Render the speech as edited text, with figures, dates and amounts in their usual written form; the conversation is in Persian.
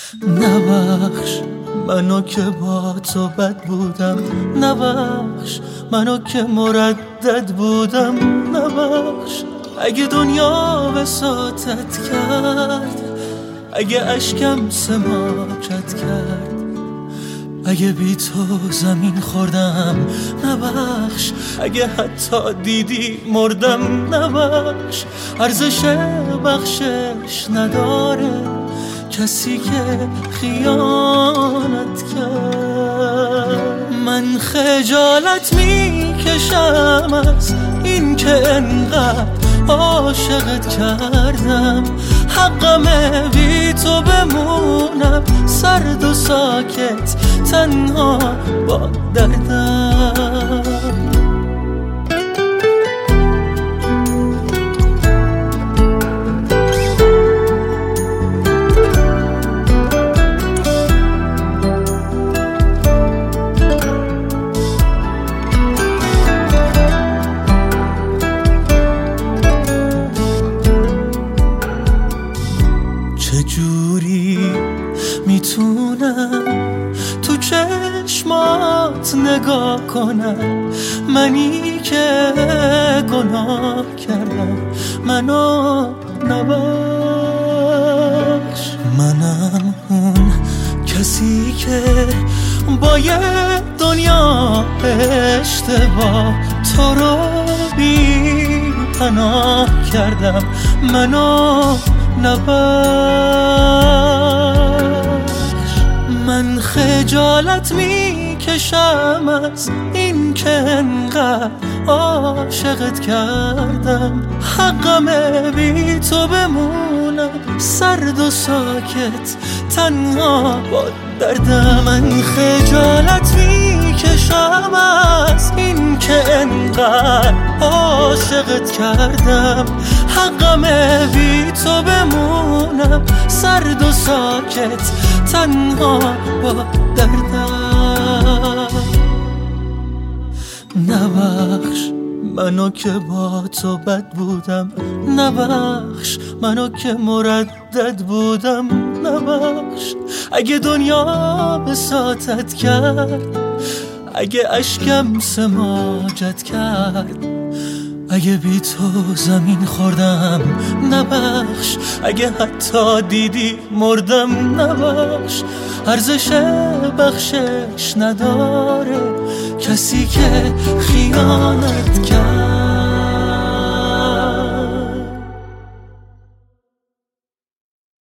نبخش منو که با تو بد بودم، نبخش منو که مردد بودم، نبخش اگه دنیا بساطت کرد، اگه اشکم سماجت کرد، اگه بی تو زمین خوردم، نبخش اگه حتی دیدی مردم، نبخش ارزش بخشش نداره کسی که خیانت کرد. من خجالت میکشم از این که انقدر عاشقت کردم، حقمه بی تو بمونم سرد و ساکت تنها با دردم. چجوری میتونم تو چشمات نگاه کنم، منی که گناه کردم منو نبخش. منم اون کسی که با یه دنیا اشتباه تو رو بی پناه کردم منو نبخش. من خجالت میکشم از این که انقدر عاشقت کردم، حقمه بی تو بمونم سرد و ساکت تنها با دردم. من خجالت میکشم از این که انقدر عاشقت کردم، حقمه بی تو بمونم سرد و ساکت تنها با دردم. نبخش منو که با تو بد بودم، نبخش منو که مردد بودم، نبخش اگه دنیا بساطت کرد، اگه اشکم سماجت کرد، اگه بی تو زمین خوردم، نبخش اگه حتی دیدی مردم، نبخش ارزش بخشش نداره کسی که خیانت کرد.